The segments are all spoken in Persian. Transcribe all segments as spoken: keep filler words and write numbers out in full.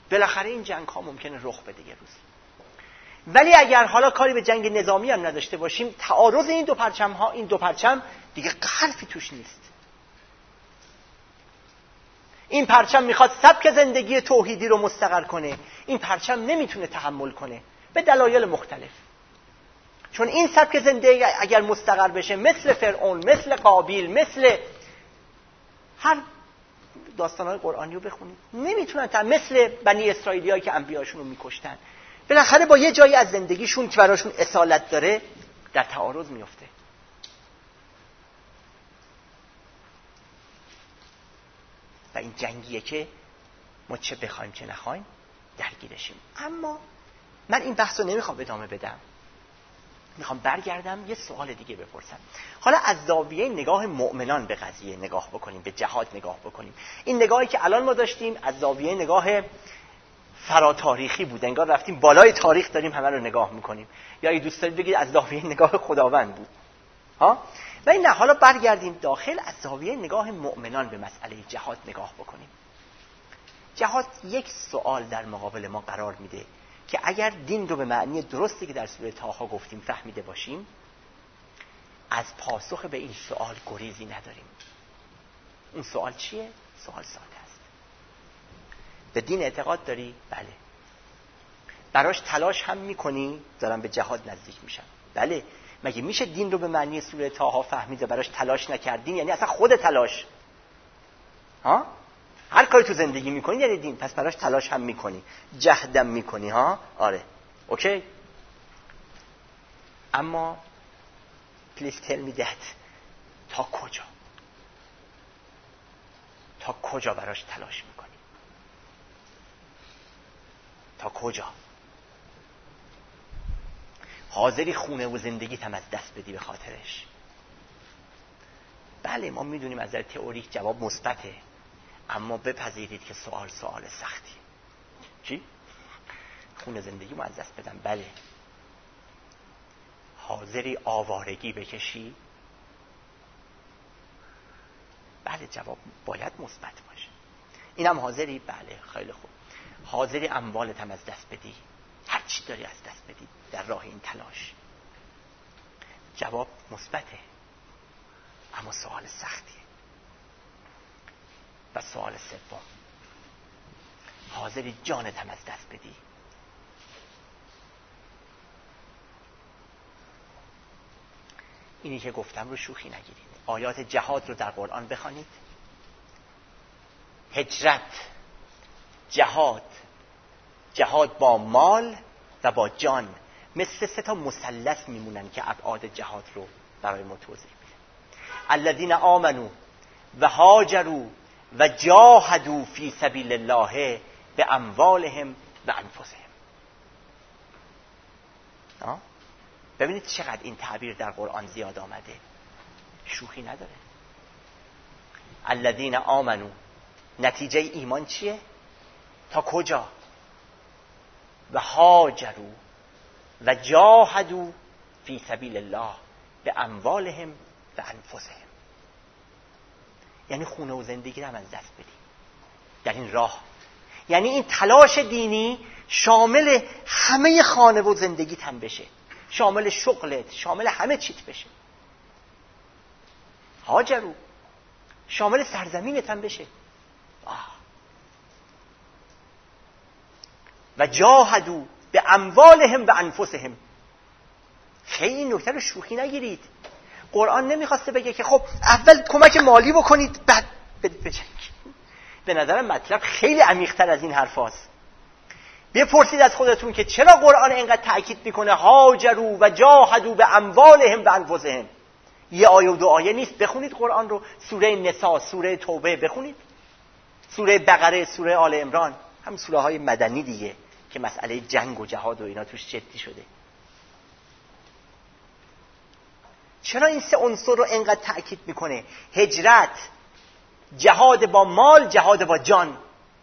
بالاخره این جنگ ها ممکنه رخ بده یه روز. ولی اگر حالا کاری به جنگ نظامی هم نداشته باشیم، تعارض این دو پرچم ها، این دو پرچم دیگه حرفی توش نیست. این پرچم میخواد سبک زندگی توحیدی رو مستقر کنه، این پرچم نمیتونه تحمل کنه به دلایل مختلف. چون این سبک زندگی اگر مستقر بشه، مثل فرعون، مثل قابیل، مثل هر داستان‌های قرآنی رو بخونید، نمیتونن تا مثل بنی اسرائیلی‌ها که انبیاشون رو میکشتن، بالاخره با یه جایی از زندگیشون که براشون اصالت داره در تعارض میفته. و این جنگیه که ما چه بخوایم چه نخوایم درگیرشیم. اما من این بحث رو نمیخوام ادامه بدم، میخوام برگردم یه سوال دیگه بپرسم. حالا از زاویه نگاه مؤمنان به قضیه نگاه بکنیم، به جهاد نگاه بکنیم. این نگاهی که الان ما داشتیم از زاویه نگاه فراتاریخی بود، انگار رفتیم بالای تاریخ داریم همه رو نگاه میکنیم، یا اگه دوست دارید بگید از زاویه نگاه خداوند بود ها. و این نه، حالا برگردیم داخل، از زاویه نگاه مؤمنان به مسئله جهاد نگاه بکنیم. جهاد یک سوال در مقابل ما قرار میده که اگر دین رو به معنی درستی که در سوره طه گفتیم فهمیده باشیم، از پاسخ به این سوال گریزی نداریم. اون سوال چیه؟ سوال ساده است. به دین اعتقاد داری؟ بله. براش تلاش هم میکنی؟ دارم به جهاد نزدیک میشم. بله. مگه میشه دین رو به معنی سوره طه فهمیده براش تلاش نکردین؟ یعنی اصلا خود تلاش. ها؟ هر کاری تو زندگی میکنی یعنی دین، پس براش تلاش هم میکنی، جهدم میکنی ها؟ آره. اوکی. اما please tell me that تا کجا؟ تا کجا براش تلاش میکنی؟ تا کجا؟ حاضری خونه و زندگیت هم از دست بدی به خاطرش؟ بله ما میدونیم از نظر تئوریک جواب مثبته، اما بپذیرید که سوال سوال سختیه. چی؟ خونه زندگیمو از دست بدم؟ بله. حاضری آوارگی بکشی؟ بله جواب باید مثبت باشه. اینم حاضری؟ بله. خیلی خوب. حاضری اموالت هم از دست بدی؟ هر چی داری از دست بدی در راه این تلاش؟ جواب مثبته، اما سوال سختیه. و سوال سوم، حاضری جانت هم از دست بدی؟ اینی که گفتم رو شوخی نگیرید. آیات جهاد رو در قرآن بخوانید. هجرت، جهاد، جهاد با مال و با جان، مثل سه تا مثلث میمونن که ابعاد جهاد رو برای ما توضیح میده. الذین آمنوا و هاجروا و جاهدوا فی سبیل الله باموالهم و انفسهم. ببینید چقدر این تعبیر در قرآن زیاد آمده، شوخی نداره. الذین آمنوا، نتیجه ایمان چیه؟ تا کجا؟ و هاجروا و جاهدوا فی سبیل الله باموالهم و انفسهم. یعنی خونه و زندگی رو هم از دست بدی در این راه. یعنی این تلاش دینی شامل همه خانه و زندگیت هم بشه، شامل شغلت، شامل همه چیت بشه. هاجروا، شامل سرزمینت هم بشه. آه. و جاهدوا به اموالهم و انفسهم. خیلی این نکته رو شوخی نگیرید. قرآن نمیخواسته بگه که خب اول کمک مالی بکنید بعد بدید بجنگید. به نظرم مطلب خیلی عمیق‌تر از این حرف هاست. بپرسید از خودتون که چرا قرآن اینقدر تأکید میکنه هاجروا و جاهدوا به اموالهم و انفسهم. یه آیه و دو آیه نیست. بخونید قرآن رو، سوره نساء، سوره توبه بخونید، سوره بقره، سوره آل عمران، هم سوره های مدنی دیگه که مسئله جنگ و جهاد و اینا توش جدی شده. چرا این سه عنصر رو اینقدر تأکید میکنه؟ هجرت، جهاد با مال، جهاد با جان.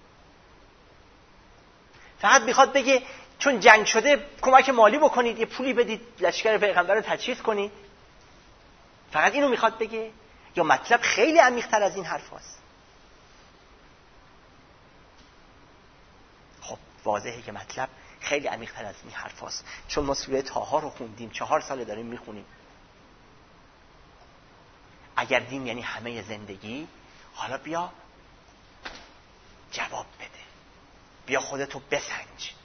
فقط میخواد بگه چون جنگ شده کمک مالی بکنید، یه پولی بدید لشکر پیغمبر رو تجهیز کنید؟ فقط اینو میخواد بگه؟ یا مطلب خیلی عمیق‌تر از این حرف هست؟ خب واضحه که مطلب خیلی عمیق‌تر از این حرف هست. چون ما سوره طه رو خوندیم، چهار سال داریم میخونیم. اگر دین یعنی همه زندگی، حالا بیا جواب بده، بیا خودتو بسنج.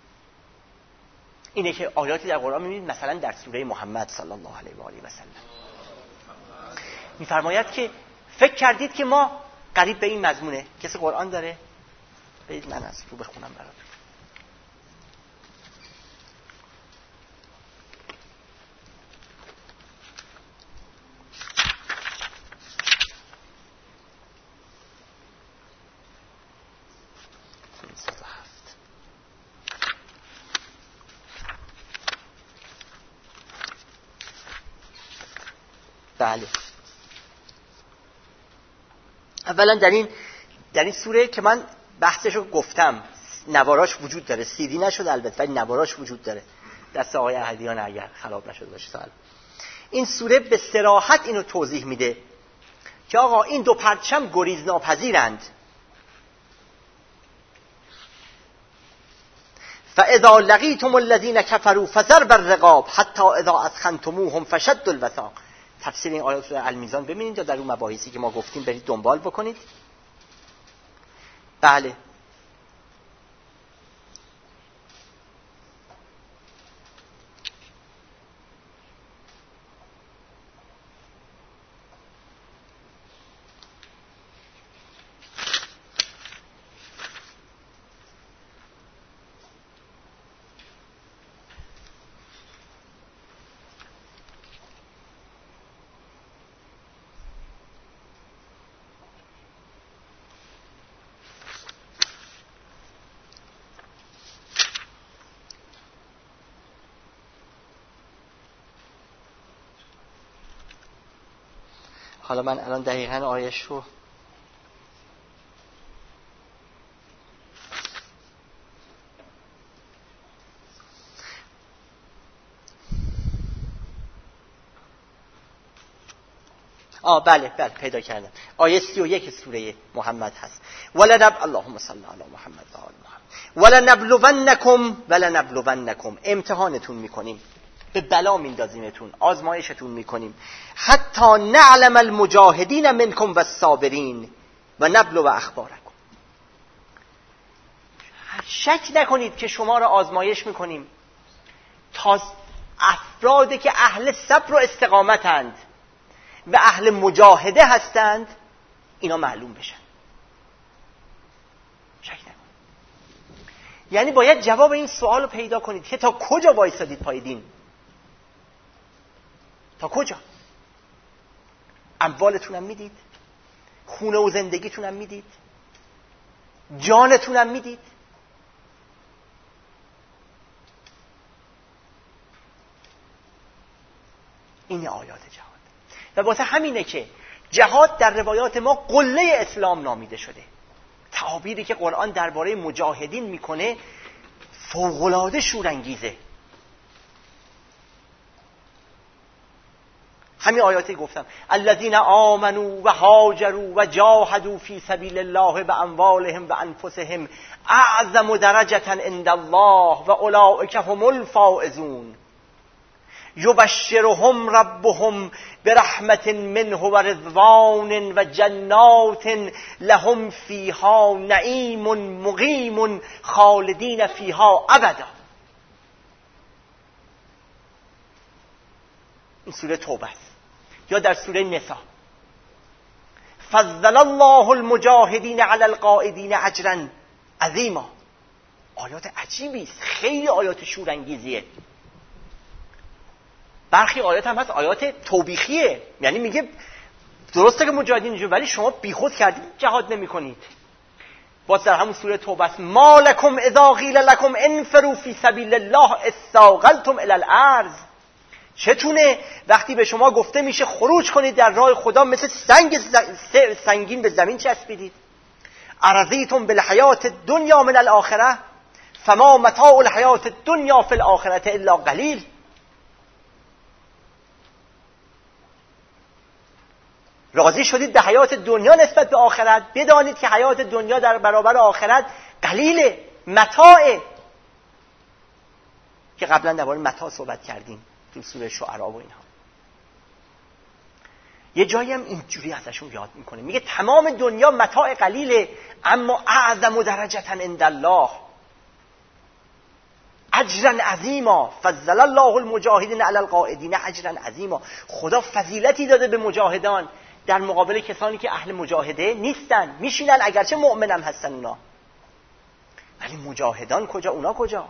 اینه که آیاتی در قرآن میبینید، مثلا در سوره محمد صلی الله علیه و آله و سلم میفرماید که فکر کردید که ما قریب به این مضمونه. کسی قرآن داره؟ برید من از رو بخونم براتون. بله. اولا در این در این سوره که من بحثشو گفتم، نواراش وجود داره، سیدی نشد البته ولی نواراش وجود داره، دست آقای احدیان اگر خراب نشده باشه سال. این سوره به صراحت اینو توضیح میده که آقا این دو پرچم گریز ناپذیرند. فاذا لقیتم الذین کفروا فضرب الرقاب حتی اذا اثخنتموهم فشدوا الوثاق. تفسیر این آیات رو در المیزان ببینید یا در اون مباحثی که ما گفتیم برید دنبال بکنید. بله. حالا من الان دقیقاً آیش رو آه بله بله پیدا کردم. آیه سی و یک سوره محمد هست. ولنب اللهم صل علی محمد و آل محمد. ولنبلونکم ولنبلونکم، امتحانتون میکنیم، به بلا میندازیمتون، آزمایشتون میکنیم. حتی نعلم المجاهدین منکم و الصابرین و نبلو اخبارکم. شک نکنید که شما را آزمایش میکنیم تا افرادی که اهل صبر و استقامتند و اهل مجاهده هستند اینا معلوم بشن. شک نکنید. یعنی باید جواب این سوال رو پیدا کنید که تا کجا وایسادید پای دین؟ تا کجا؟ اموالتونم میدید، خونه و زندگیتونم میدید، جانتونم میدید. این آیات جهاد. و واسه همینه که جهاد در روایات ما قله اسلام نامیده شده. تعابیری که قرآن درباره مجاهدین میکنه فوق‌العاده شورانگیزه. همین آیاتی گفتم الذین آمنوا و هاجروا و جاهدوا فی سبیل الله باموالهم و انفسهم اعظم درجة عند الله و اولئک هم الفائزون یبشرهم ربهم برحمت منه و رضوان و جنات لهم فیها نعیم مقیم خالدین فیها ابدا. این سوره توبه است. یا در سوره نساء فضل الله المجاهدین علی القاعدین اجرا عظیما. آیات عجیبی است، خیلی آیات شورانگیزیه. برخی آیات هم هست آیات توبیخیه، یعنی میگه درسته که مجاهدین جو ولی شما بیخود کردید جهاد نمی کنید. باز در همون سوره توبه است ما لکم اذا قیل لکم انفروا فی سبیل الله استاقلتم الی الارض. چتونه وقتی به شما گفته میشه خروج کنید در راه خدا مثل سنگ سنگین به زمین چسبیدید. ارضیتم بالحیات الدنیا من الاخره فما متاع الحیات الدنیا فی الاخره الا قلیل. راضی شدید به حیات دنیا نسبت به آخرت، بدانید که حیات دنیا در برابر آخرت قلیله. متاع که قبلا درباره متاع صحبت کردیم تو سوره شعرا و اینها. یه جایی هم اینجوری ازشون یاد میکنه، میگه تمام دنیا متاع قلیله اما اعظم درجه عند الله اجرا عظیما فضل الله المجاهدین علی القاعدین اجرا عظیما. خدا فضیلتی داده به مجاهدان در مقابل کسانی که اهل مجاهده نیستن، میشینن اگرچه مؤمنم هستن اونا، ولی مجاهدان کجا؟ اونا کجا؟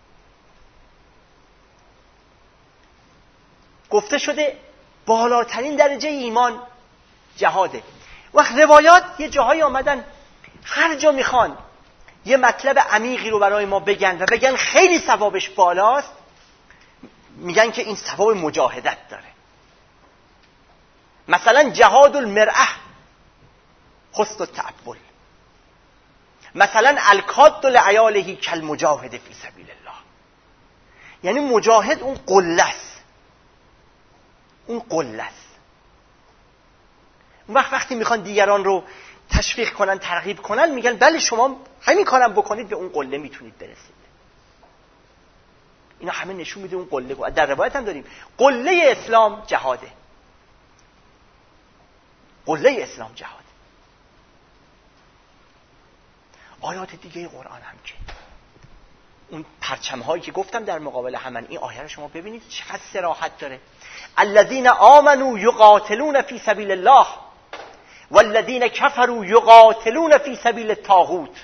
گفته شده بالاترین درجه ایمان جهاده. وقت روایات یه جاهایی آمدن هر جا میخوان یه مطلب عمیقی رو برای ما بگن و بگن خیلی ثوابش بالاست، میگن که این ثواب مجاهدت داره. مثلا جهاد المرأه حسن التعبل، مثلا الکاد لعیاله کالمجاهد فی سبیل الله. یعنی مجاهد اون قله است، اون قله است. اون وقت وقتی میخوان دیگران رو تشویق کنن، ترغیب کنن، میگن بله شما همین کارم بکنید به اون قله میتونید برسید. اینا همه نشون میده اون قله. در روایت هم داریم قله اسلام جهاده، قله اسلام جهاده. آیات دیگه قرآن هم که اون پرچم هایی که گفتم در مقابل همن، این آیه رو شما ببینید چقدر صراحت داره. الذين آمنوا یقاتلون فی سبیل الله والذین کفروا یقاتلون فی سبیل الطاغوت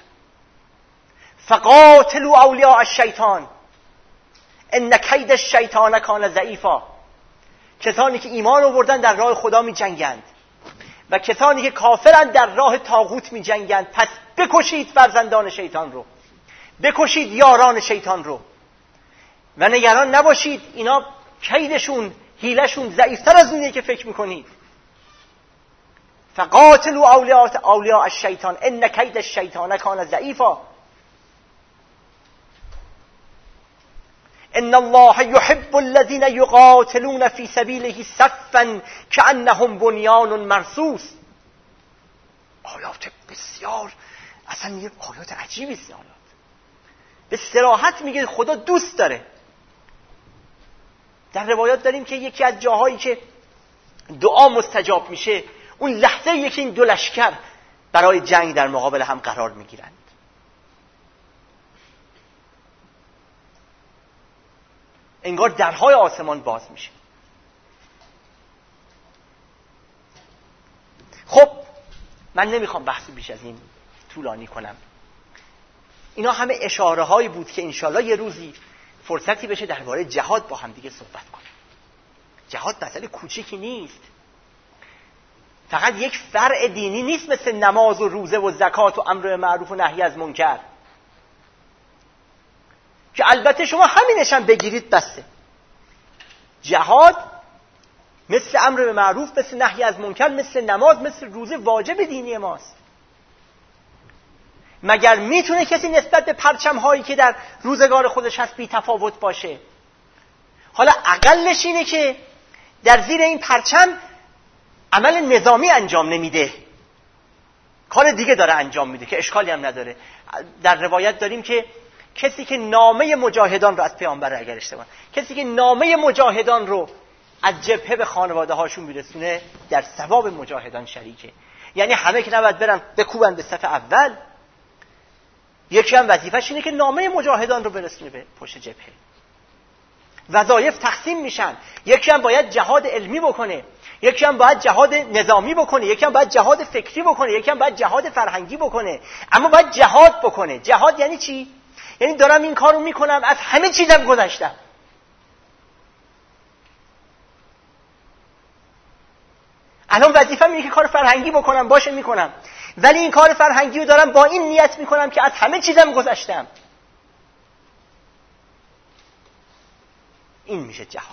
فقاتلوا اولیاء الشیطان ان کید الشیطان کان ضعیفا. کسانی که ایمان آوردن در راه خدا می جنگند و کسانی که کافرند در راه طاغوت می جنگند، پس بکشید فرزندان شیطان رو، بکشید یاران شیطان رو و نگران نباشید اینا کیدشون، حیلشون ضعیفتر از اونیه که فکر میکنید. فقاتلوا اولیاء اولیاء الشیطان ان کید الشیطان کان ضعیفا ان الله يحب الذين يقاتلون في سبيله صفا كأنهم بنيان مرصوص. آیات بسیار، اصلا یه آیات عجیبی است. آیات به صراحت میگه خدا دوست داره. در روایات داریم که یکی از جاهایی که دعا مستجاب میشه اون لحظه یکی این دو لشکر برای جنگ در مقابل هم قرار میگیرند. انگار درهای آسمان باز میشه. خب من نمیخوام بحثی بیش از این طولانی کنم. اینا همه اشاره هایی بود که انشالله یه روزی فرصتی بشه درباره جهاد با هم دیگه صحبت کنیم. جهاد مسئله کوچیکی نیست، فقط یک فرع دینی نیست مثل نماز و روزه و زکات و امر معروف و نهی از منکر که البته شما همینش هم بگیرید بسته. جهاد مثل امر به معروف، مثل نهی از منکر، مثل نماز، مثل روزه واجب دینی ماست. مگر میتونه کسی نسبت به پرچم هایی که در روزگار خودش هست بی تفاوت باشه؟ حالا اقلش اینه که در زیر این پرچم عمل نظامی انجام نمیده، کار دیگه داره انجام میده که اشکالی هم نداره. در روایت داریم که کسی که نامه مجاهدان رو از پیامبر، اگر اشتباه، کسی که نامه مجاهدان رو از جبهه به خانواده هاشون میرسونه در ثواب مجاهدان شریکه. یعنی همه که نباید برن بکوبن به صف اول، یکی هم وظیفه‌ش اینه که نامه مجاهدان رو برسونه به پشت جبهه. وظایف تقسیم میشن، یکی هم باید جهاد علمی بکنه، یکی هم باید جهاد نظامی بکنه، یکی هم باید جهاد فکری بکنه، یکی هم باید جهاد فرهنگی بکنه، اما باید جهاد بکنه. جهاد یعنی چی؟ یعنی دارم این کارو میکنم، از همه چیزم گذشتم. الان وظیفه‌م اینه که کار فرهنگی بکنم، باشه میکنم، ولی این کار فرهنگی رو دارم با این نیت میکنم که از همه چیزم گذشتم. این میشه جهاد.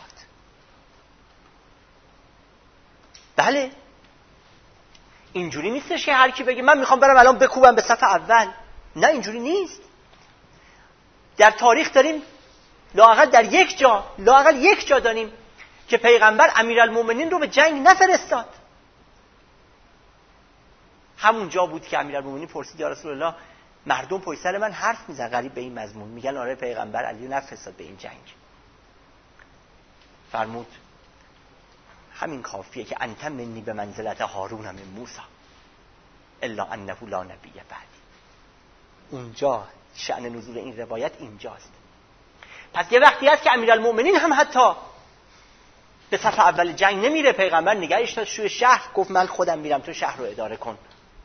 بله، اینجوری نیستش که هر کی بگه من میخوام برم الان بکوبم به صف اول. نه، اینجوری نیست. در تاریخ داریم لااقل در یک جا لااقل یک جا داریم که پیغمبر امیرالمومنین رو به جنگ نفرستاد. همون جا بود که امیرالمومنین پرسید یا رسول الله مردم پشت سر من حرف میزنن قریب به این مضمون، میگن آره پیغمبر علی نفرستاد به این جنگ. فرمود همین کافیه که انت منی به منزلت هارون من موسی الا انه لا نبی بعدی. اونجا شأن نزول این روایت اینجاست. پس یه وقتی هست که امیرالمؤمنین هم حتی به صف اول جنگ نمیره، پیغمبر نگهش داشت توی شهر، گفت من خودم میرم تو شهر رو اداره کن.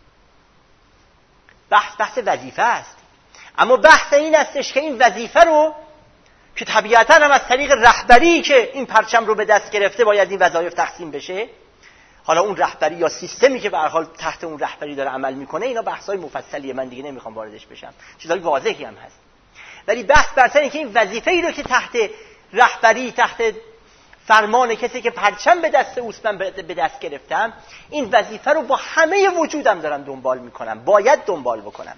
بحث بحث وظیفه است، اما بحث این استش که این وظیفه رو که طبیعتاً هم از طریق رهبری که این پرچم رو به دست گرفته باید این وظایف تقسیم بشه. حالا اون رهبری یا سیستمی که به هر حال تحت اون رهبری داره عمل میکنه، اینا بحث‌های مفصلیه، من دیگه نمیخوام واردش بشم، چیزای واضحی هم هست. ولی بحث بر سر اینه که این وظیفه‌ای رو که تحت رهبری، تحت فرمان کسی که پرچم به دست اوست من به دست گرفتم، این وظیفه رو با همه وجودم دارم دنبال میکنم، باید دنبال بکنم،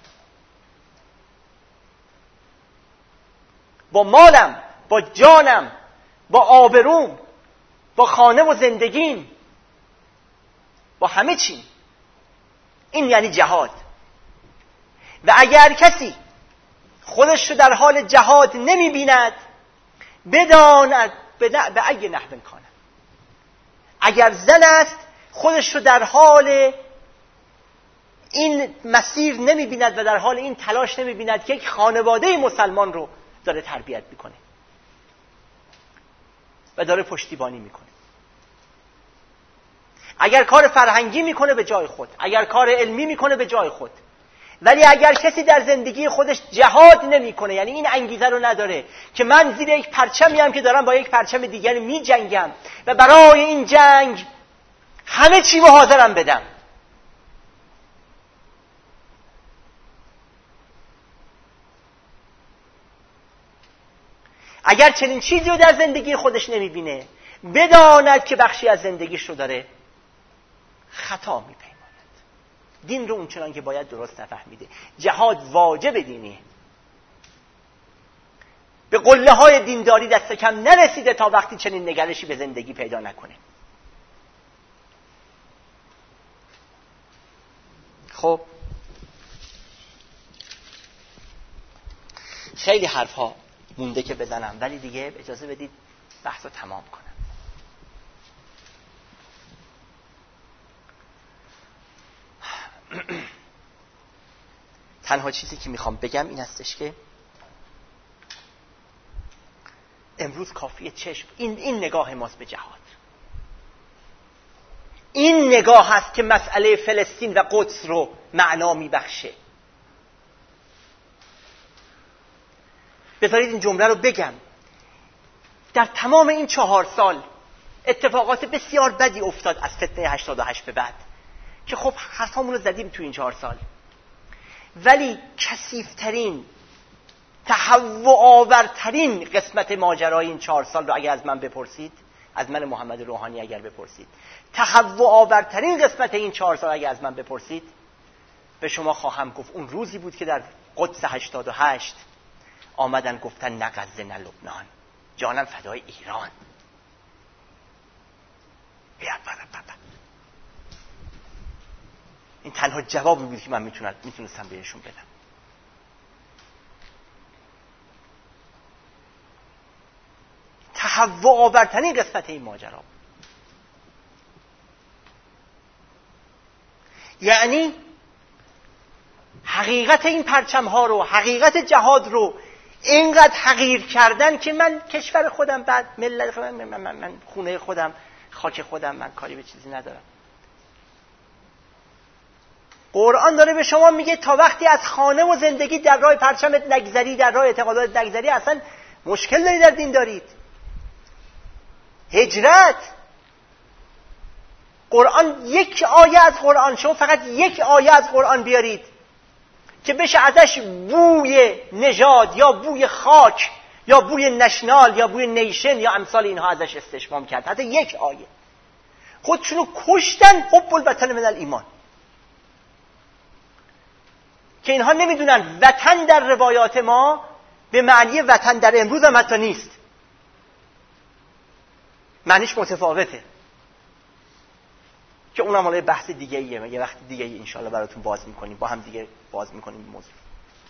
با مالم، با جانم، با آبروم، با خانه و زندگیم، با همه چی. این یعنی جهاد. و اگر کسی خودش رو در حال جهاد نمی بیند، بداند به ای نحو کانه، اگر زن است خودش رو در حال این مسیر نمی بیند و در حال این تلاش نمی بیند که یک خانواده مسلمان رو داره تربیت میکنه و داره پشتیبانی میکنه، اگر کار فرهنگی میکنه به جای خود، اگر کار علمی میکنه به جای خود، ولی اگر کسی در زندگی خودش جهاد نمیکنه، یعنی این انگیزه رو نداره که من زیر یک پرچمی هم که دارم با یک پرچم دیگری میجنگم و برای این جنگ همه چی رو حاضرم بدم، اگر چنین چیزی رو در زندگی خودش نمیبینه، بداند که بخشی از زندگیش رو داره خطا میپیماید، دین رو اونچنان که باید درست نفهمیده. جهاد واجب دینیه، به قله های دینداری دست کم نرسیده تا وقتی چنین نگرشی به زندگی پیدا نکنه. خب خیلی حرف ها مونده که بزنم، ولی دیگه اجازه بدید بحث رو تمام کنم. تنها چیزی که میخوام بگم این هستش که امروز کافیه چشم این این نگاه ماست به جهاد، این نگاه هست که مسئله فلسطین و قدس رو معنا میبخشه. بذارید این جمله رو بگم، در تمام این چهار سال اتفاقات بسیار بدی افتاد از فتنه هشتاد و هشت به بعد که خب حرفامون رو زدیم تو این چهار سال، ولی کثیف‌ترین، تهوع آورترین قسمت ماجرای این چهار سال رو اگر از من بپرسید، از من محمد روحانی اگر بپرسید، تهوع آورترین قسمت این چهار سال اگر از من بپرسید، به شما خواهم گفت اون روزی بود که در قدس هشتاد و هشت آمدن گفتن نه غزه نه لبنان، جانم فدای ایران. این تنها جوابی بود که من میتونم میتونستم بهشون بدم. تهوع آورترین قسمت این ماجرا، یعنی حقیقت این پرچم ها رو، حقیقت جهاد رو اینقدر حقیر کردن که من کشور خودم، بعد ملت خودم، من, من, من خونه خودم، خاک خودم، من کاری به چیزی ندارم. قرآن داره به شما میگه تا وقتی از خانه و زندگی در راه پرچمت نگذری، در راه اعتقادات نگذری، اصلا مشکل داری در دین دارید. هجرت، قرآن یک آیه از قرآن، شما فقط یک آیه از قرآن بیارید که بشه ازش بوی نژاد یا بوی خاک یا بوی نشنال یا بوی نیشن یا امثال اینها ازش استشمام کرد، حتی یک آیه. خودشونو کشتن حب الوطن من الایمان، که اینها نمیدونن وطن در روایات ما به معنی وطن در امروز هم حتی نیست، معنیش متفاوته، که اونم حالا بحث دیگه ایه، یه وقت دیگه انشالله براتون باز میکنیم، با هم دیگه باز میکنیم موضوع.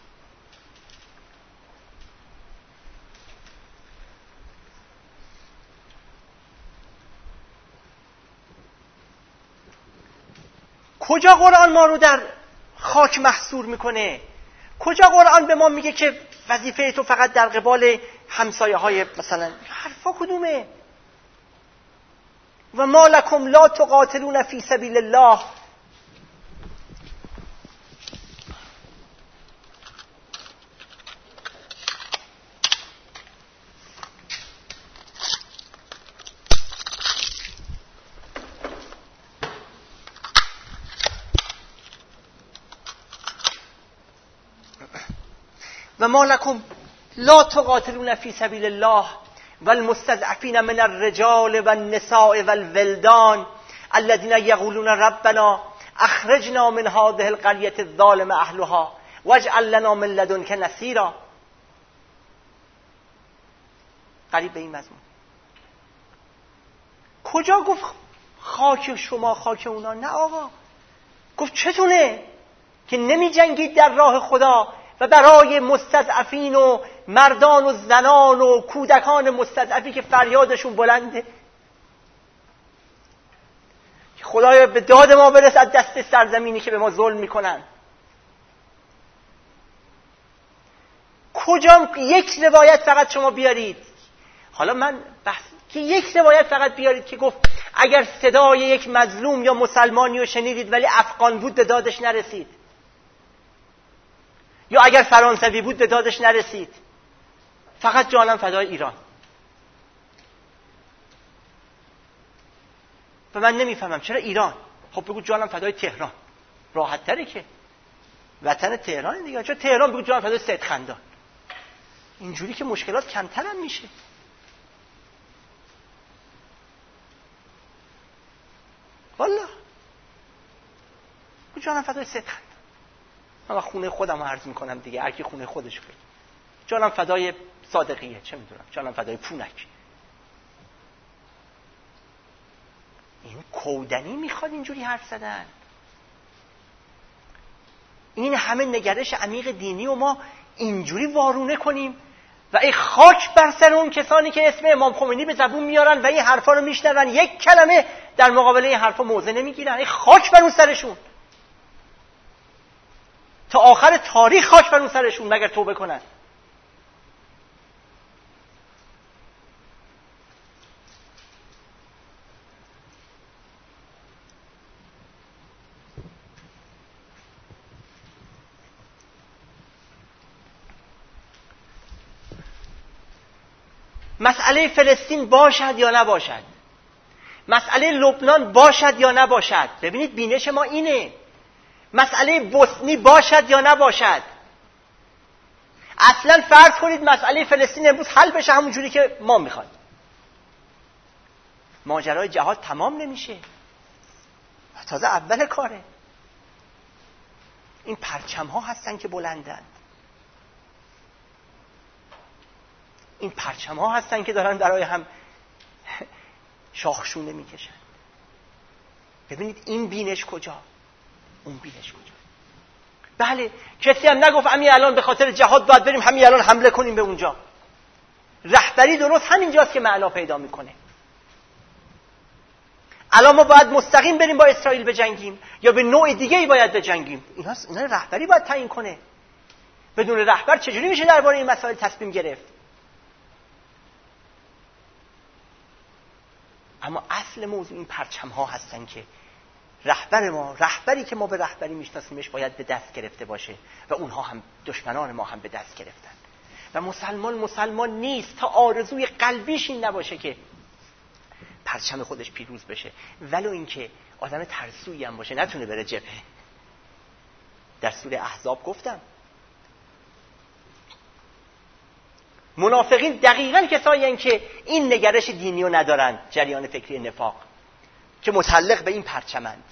کجا قرآن ما رو در خاک محصور میکنه؟ کجا قرآن به ما میگه که وظیفه تو فقط در قبال همسایه های مثلا؟ حرفا کدومه؟ و ما لکم لا تقاتلون فی سبیل الله. و ما لکم لا تقاتلون فی سبیل الله والمستضعفین من الرجال والنساء والولدان الذين يقولون ربنا اخرجنا من هذه القرية الظالم اهلها واجعل لنا من لدنك نصيرا. قریب به این مضمون. کجا گفت خاک شما خاک اونا؟ نه آقا، گفت چتونه که نمی جنگید در راه خدا و برای مستضعفین و مردان و زنان و کودکان مستضعفی که فریادشون بلنده که خدایا به داد ما برس از دست سرزمینی که به ما ظلم میکنن. کجا یک روایت فقط شما بیارید؟ حالا من بحث که یک روایت فقط بیارید که گفت اگر صدای یک مظلوم یا مسلمانی رو شنیدید ولی افغان بود به دادش نرسید، یا اگر فرانسوی بود به دادش نرسید، فقط جانم فدای ایران. و من نمیفهمم چرا ایران؟ خب بگو جانم فدای تهران، راحت تره که وطن تهران دیگه. چرا تهران بگو جانم فدای سید خندان؟ اینجوری که مشکلات کمتر هم میشه. والله بگو جانم فدای سید خندان. من خونه خودم رو عرض میکنم دیگه، هر کی خونه خودش بگه. جانم فدای صادقیه، چه میدونم، جانم فدای پونک. این کودنی میخواد اینجوری حرف زدن؟ این همه نگرش عمیق دینی و ما اینجوری وارونه کنیم؟ و ای خاک بر سر اون کسانی که اسم امام خمینی به زبون میارن و این حرفا رو میشنون، یک کلمه در مقابل این حرفا موضع نمیگیرن. ای خاک بر اون سرشون، تا آخر تاریخ خاک بر اون سرشون مگر توبه کنن. مسئله فلسطین باشد یا نباشد، مسئله لبنان باشد یا نباشد، ببینید بینش ما اینه. مسئله بوسنی باشد یا نباشد. اصلا فرض کنید مسئله فلسطین امروز حل بشه همون جوری که ما میخوایم، ماجرای جهاد تمام نمیشه، تازه اول کاره. این پرچم ها هستن که بلندند، این پرچم ها هستن که دارن برای هم شاخشونه میکشن. ببینید این بینش کجا، اون بینش کجا. بله کسی هم نگفت همین الان به خاطر جهاد باید بریم همین الان حمله کنیم به اونجا. رهبری درست همینجاست که معنا پیدا میکنه. الان ما باید مستقیم بریم با اسرائیل بجنگیم یا به نوع دیگه‌ای باید بجنگیم؟ اینا اینا رهبری باید تعیین کنه. بدون رهبر چجوری میشه درباره این مسائل تصمیم گرفت؟ اما اصل موضوع این پرچم ها هستن که رهبر ما، رهبری که ما به رهبری میشناسیمش باید به دست گرفته باشه و اونها هم دشمنان ما هم به دست گرفتن. و مسلمان مسلمان نیست تا آرزوی قلبیش این نباشه که پرچم خودش پیروز بشه، ولو اینکه آدم ترسویی هم باشه نتونه بره جبهه. در سوره احزاب گفتم منافقین دقیقاً کسایی هستند که این نگرش دینی رو ندارن، جریان فکری نفاق که متعلق به این پرچمند.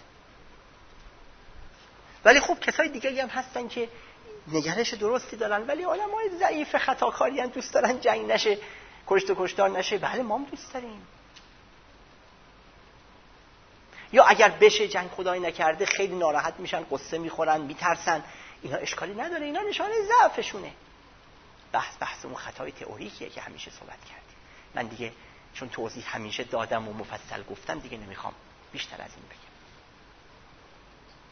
ولی خب کسای دیگه‌ای هم هستن که نگرش درستی دارن ولی علمای ضعیف خطاکاری هم دوست دارن جنگ نشه، کشت و کشتار نشه. بله ما هم دوست داریم. یا اگر بشه جنگ خدای نکرده خیلی ناراحت میشن، قصه میخورن، میترسن. اینا اشکالی نداره، اینا نشانه ضعفشونه. بحث بحث اون خطای تئوریکیه که همیشه صحبت کردیم. من دیگه چون توضیح همیشه دادم و مفصل گفتم دیگه نمیخوام بیشتر از این بگم.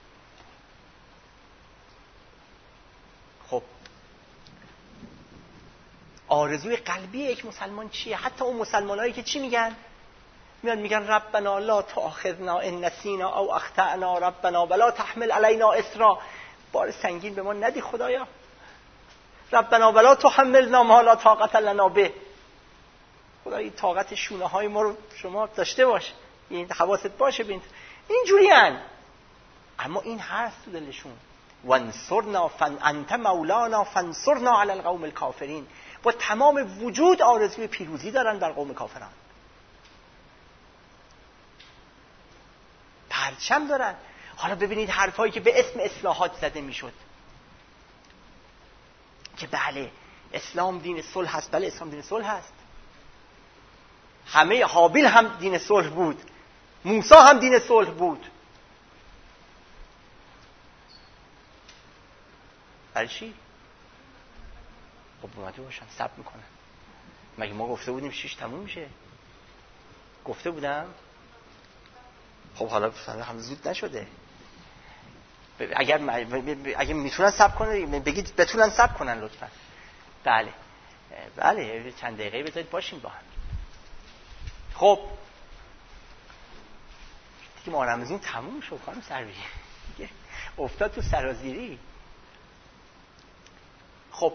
خب آرزوی قلبی یک مسلمان چیه؟ حتی اون مسلمانایی که چی میگن؟ میان میگن ربنا لا تؤاخذنا ان نسینا او اخطأنا ربنا ولا تحمل علینا اصرا، بار سنگین به ما ندی خدایا، ربنا ولا تحملنا ما لا طاقت لنا به، خدای طاقت شونه های ما رو شما داشته باش، این حواست باشه ببین اینجوریان. اما این هست تو دلشون، وانصرنا فن انت مولانا فانصرنا علی القوم الکافرین، با تمام وجود آرزوی پیروزی دارن بر قوم کافران، پرچم دارن. حالا ببینید حرفایی که به اسم اصلاحات زده میشد که بله اسلام دین صلح هست، بله اسلام دین صلح هست، همه هابیل هم دین صلح بود، موسی هم دین صلح بود. برای چی؟ خب اومده باشن صبر میکنن. مگه ما گفته بودیم شیش تموم میشه؟ گفته بودم؟ خب حالا هم زود نشده. اگر اگر میتونن صبر کنن بگید بتونن صبر کنن لطفا. بله بله چند دقیقه بذارید باشیم با هم. خب دیگه ما رمضان تموم شد خانم سروی، دیگه افتاد تو سرازیری. خب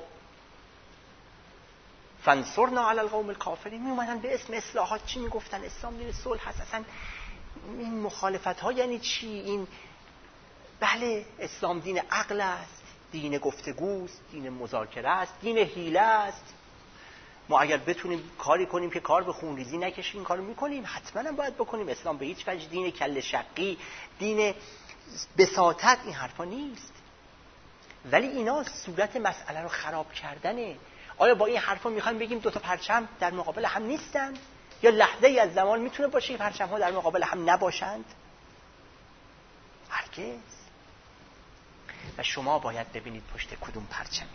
فانصرنا علی القوم الکافرین، می اومدن به اسم اصلاحات چی میگفتن؟ اسلام دین صلح هست. اصلا این مخالفت ها یعنی چی؟ این بله اسلام دین عقل است، دین گفتگوست، دین مذاکره است، دین حیله است. ما اگر بتونیم کاری کنیم که کار به خونریزی نکشه این کارو میکنیم، حتما هم باید بکنیم. اسلام به هیچ وجه دین کله شقی، دین بساطت این حرفا نیست. ولی اینا صورت مسئله رو خراب کردنه. آیا با این حرفا میخوایم بگیم دو تا پرچم در مقابل هم نیستن؟ یا لحظه ای از زمان میتونه باشه این پرچم ها در مقابل هم نباشند؟ هرگز. و شما باید ببینید پشت کدوم پرچمید.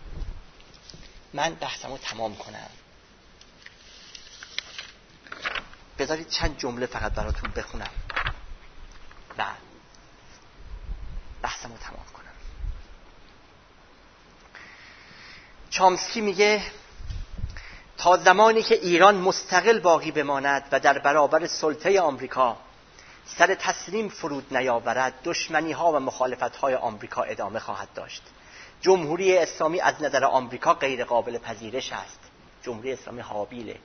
من بحثمو تمام کنم، بذارید چند جمله فقط براتون بخونم و بحثمو تمام کنم. چامسکی میگه تا زمانی که ایران مستقل باقی بماند و در برابر سلطه آمریکا سر تسلیم فرود نیاورد، دشمنی ها و مخالفت های آمریکا ادامه خواهد داشت. جمهوری اسلامی از نظر آمریکا غیر قابل پذیرش است. جمهوری اسلامی هابیله،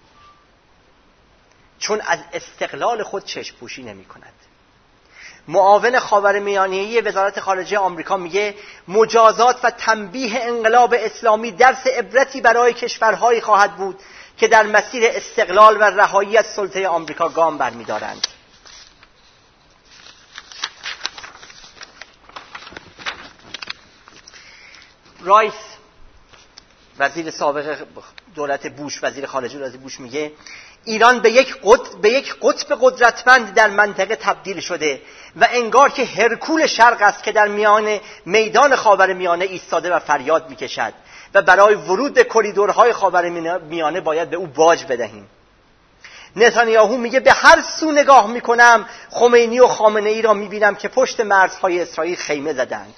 چون از استقلال خود چشم پوشی نمی کند. معاون خاورمیانه‌ای وزارت خارجه آمریکا میگه مجازات و تنبیه انقلاب اسلامی درس عبرتی برای کشورهایی خواهد بود که در مسیر استقلال و رهایی از سلطه آمریکا گام برمی‌دارند. رایس وزیر سابق دولت بوش، وزیر خارجه دولت بوش میگه ایران به یک قطب به یک قطب قدرتمند در منطقه تبدیل شده و انگار که هرکول شرق است که در میان میدان خاورمیانه ایستاده و فریاد میکشد و برای ورود به کریدورهای خاورمیانه باید به او باج بدهیم. نتانیاهو میگه به هر سو نگاه میکنم خمینی و خامنه ای را میبینم که پشت مرزهای اسرائیل خیمه زدند.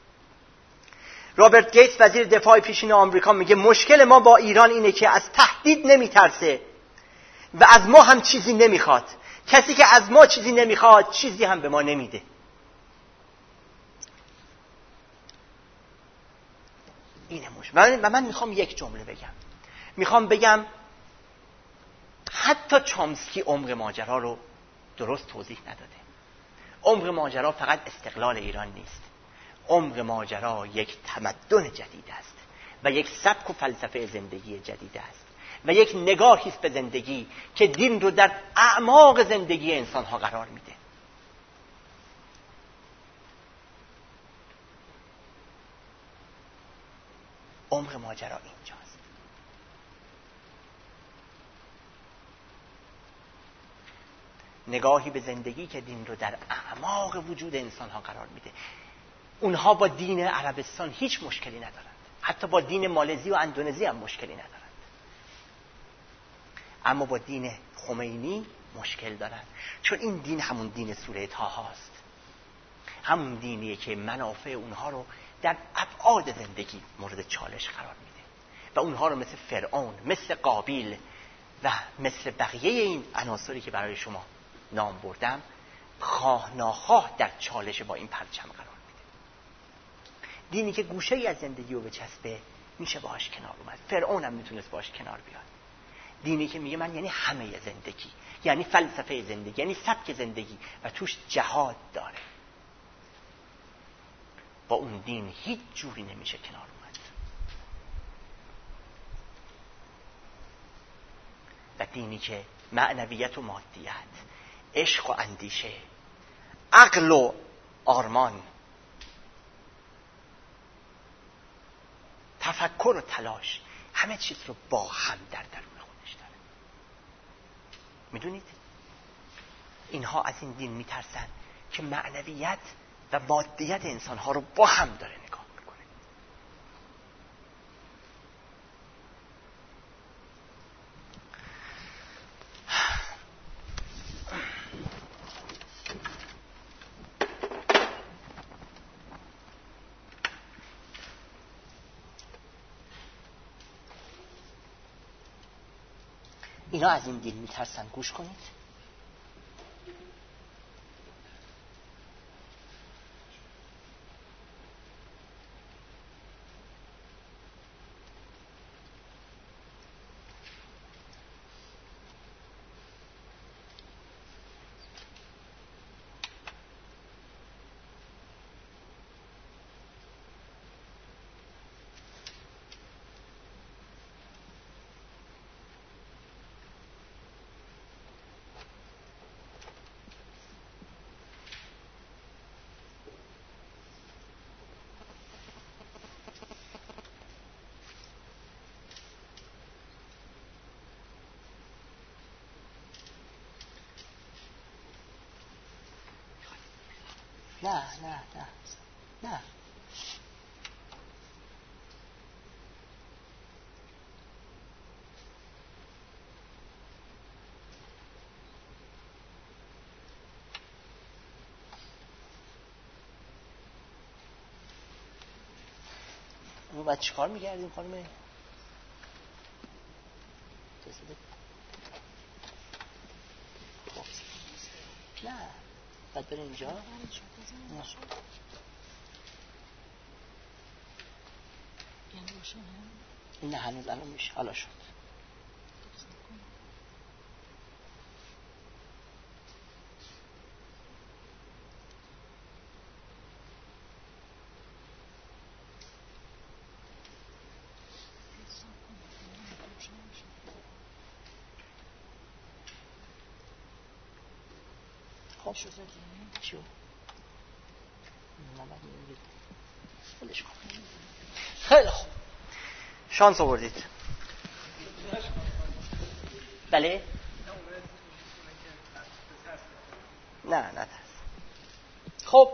رابرت گیتس وزیر دفاع پیشین آمریکا میگه مشکل ما با ایران اینه که از تهدید نمیترسه و از ما هم چیزی نمیخواد. کسی که از ما چیزی نمیخواد چیزی هم به ما نمیده. اینه مشکل. و من میخوام یک جمله بگم. میخوام بگم حتی چامسکی عمق ماجرا رو درست توضیح نداده. عمق ماجرا فقط استقلال ایران نیست. عمق ماجرا یک تمدن جدید است و یک سبک و فلسفه زندگی جدید است و یک نگاهی است به زندگی که دین رو در اعماق زندگی انسان ها قرار میده. عمق ماجرا اینجاست. نگاهی به زندگی که دین رو در اعماق وجود انسان ها قرار میده. اونها با دین عربستان هیچ مشکلی ندارند، حتی با دین مالزی و اندونزی هم مشکلی ندارند، اما با دین خمینی مشکل دارند، چون این دین همون دین سوره طه است، همون دینیه که منافع اونها رو در ابعاد زندگی مورد چالش قرار میده و اونها رو مثل فرعون، مثل قابیل و مثل بقیه این عناصری که برای شما نام بردم خواه ناخواه در چالش با این پرچم قرار میده. دینی که گوشه ای از زندگی رو بچسبه میشه باهاش کنار اومد. فرعون هم میتونست باهاش کنار بیاد. دینی که میگه من یعنی همه زندگی، یعنی فلسفه زندگی، یعنی سبک زندگی و توش جهاد داره، با اون دین هیچ جوری نمیشه کنار اومد. و دینی که معنویت و مادیت، عشق و اندیشه، عقل و آرمان، تفکر و تلاش، همه چیز رو با هم در درون خودش داره. میدونید اینها از این دین میترسن که معنویت و مادیت انسانها رو با هم داره نگاه میکنه. اینا از این دین میترسن. گوش کنید. نه نه نه نه اون باید چیکار میگردیم خانمه؟ نه باید بریم اینجا. نه هنوز الان میشه. حالا شد. خب شو زدی شو نمید میگید خودش کن. خیلی خوب شانس آوردید. بله نه نه خب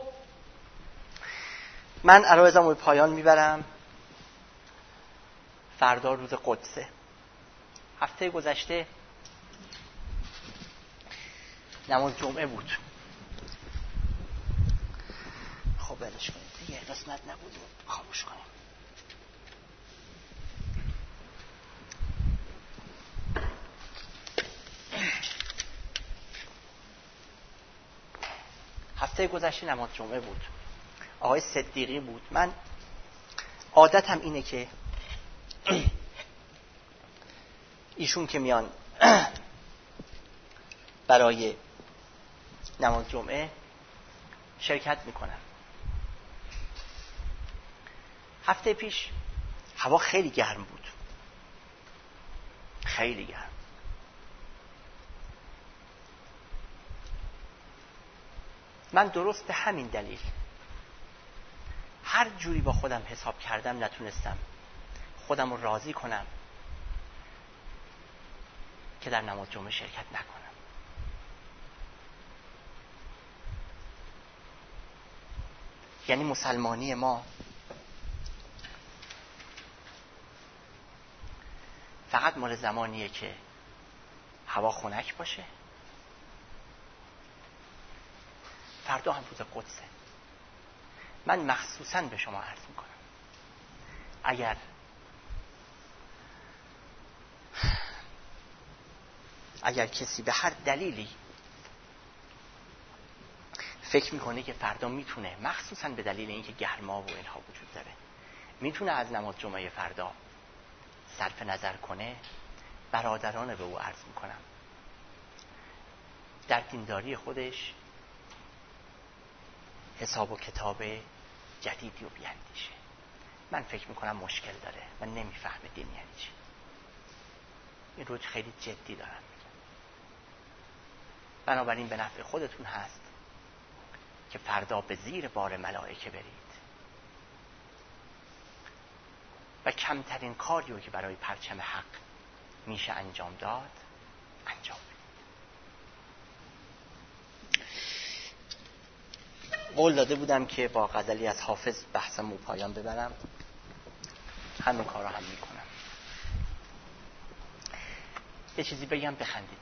من عرایزم رو پایان میبرم. فردا روز قدسه. هفته گذشته نماز جمعه بود. خب بلش کنید دیگه، قسمت نبود خاموش کنیم. هفته گذشته نماز جمعه بود. آقای صدیقی بود. من عادتم اینه که ایشون که میان برای نماز جمعه شرکت میکنن. هفته پیش هوا خیلی گرم بود، خیلی گرم. من درست به همین دلیل هر جوری با خودم حساب کردم نتونستم خودم رو راضی کنم که در نماز جمعه شرکت نکنم. یعنی مسلمانی ما فقط مال زمانیه که هوا خنک باشه. فردا هم روز قدسه من مخصوصاً به شما عرض میکنم اگر اگر کسی به هر دلیلی فکر میکنه که فردا میتونه، مخصوصاً به دلیل اینکه گرما و اینها وجود داره، میتونه از نماز جمعه فردا صرف نظر کنه، برادران به او عرض میکنم در دینداری خودش حساب و کتاب جدیدی رو بیاندیشه. من فکر میکنم مشکل داره و نمیفهمه دین یعنی چی. این رو خیلی جدی دارم میگم. بنابراین به نفع خودتون هست که فردا به زیر بار ملائکه برید و کمترین کاری رو که برای پرچم حق میشه انجام داد انجام بدید. قول داده بودم که با غزلی از حافظ بحثم رو پایان ببرم، همین کارا هم میکنم. یه چیزی بگم بخندید،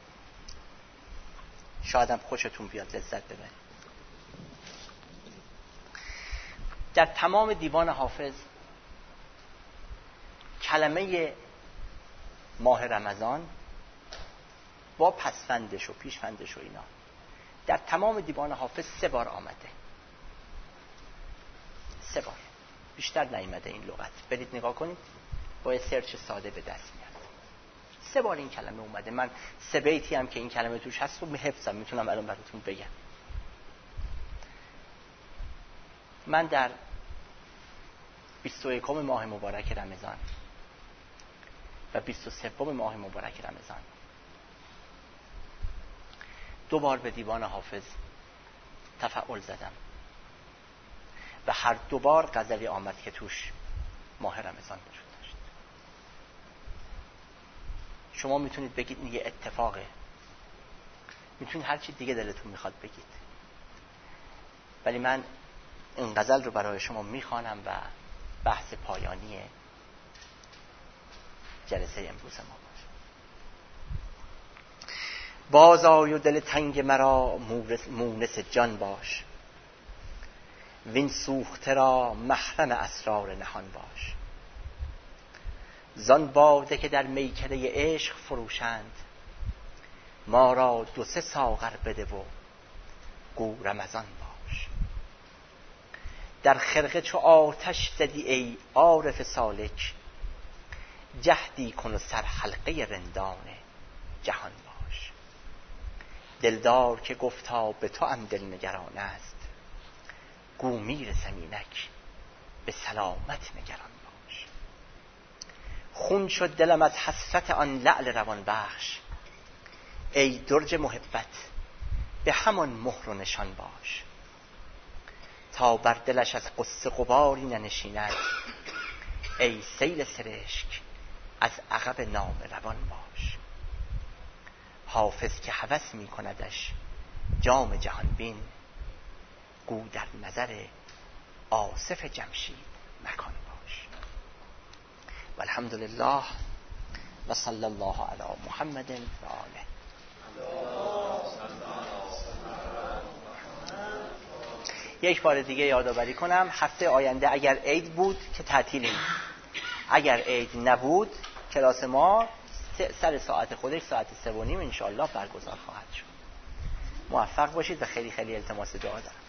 شاید هم خوشتون بیاد، لذت ببرید. در تمام دیوان حافظ کلمه ماه رمضان با پسفندش و پیشفندش و اینا در تمام دیوان حافظ سه بار آمده، سه بار، بیشتر نیامده این لغت. برید نگاه کنید، با یه سرچ ساده به دست میاد. سه بار این کلمه اومده. من سه بیتی هم که این کلمه توش هست رو حفظم، میتونم الان براتون بگم. من در بیست و یکم ماه مبارک رمضان و بیست و سوم ماه مبارک رمضان دو بار به دیوان حافظ تفعل زدم و هر دو بار غزلی آمد که توش ماه رمضان وجود داشت. شما میتونید بگید این یه اتفاقه، میتونید هر چی دیگه دلتون میخواد بگید، ولی من این غزل رو برای شما میخوانم و بحث پایانی جلسه امروز ما باشه. باز آی و دل تنگ مرا مونس جان باش، وین سوخته را محرم اسرار نهان باش. زان باده که در میکده عشق فروشند، ما را دو سه ساغر بده و گو رمضان باش. در خرقه چو آتش زدی ای عارف سالک، جهدی کن و سر حلقه رندان جهان باش. دلدار که گفتا به تو ام دل نگران است، گو میرسم اینک به سلامت نگران باش. خون شد دلم از حسرت آن لعل روان بخش، ای درج محبت به همان مهر و نشان باش. تا بر دلش از قصه غباری ننشیند، ای سیل سرشک از عقب نام روان باش. حافظ که هوس می کندش جام جهان بین، گو در نظر آصف جمشید مکان باش. والحمد لله و صلی الله علی محمد و آله. یک بار دیگه یادآوری کنم، هفته آینده اگر عید بود که تعطیلیم، اگر عید نبود کلاس ما سر ساعت خودش ساعت سه و نیم انشاءالله برگزار خواهد شد. موفق باشید و خیلی خیلی التماس دعا دارم.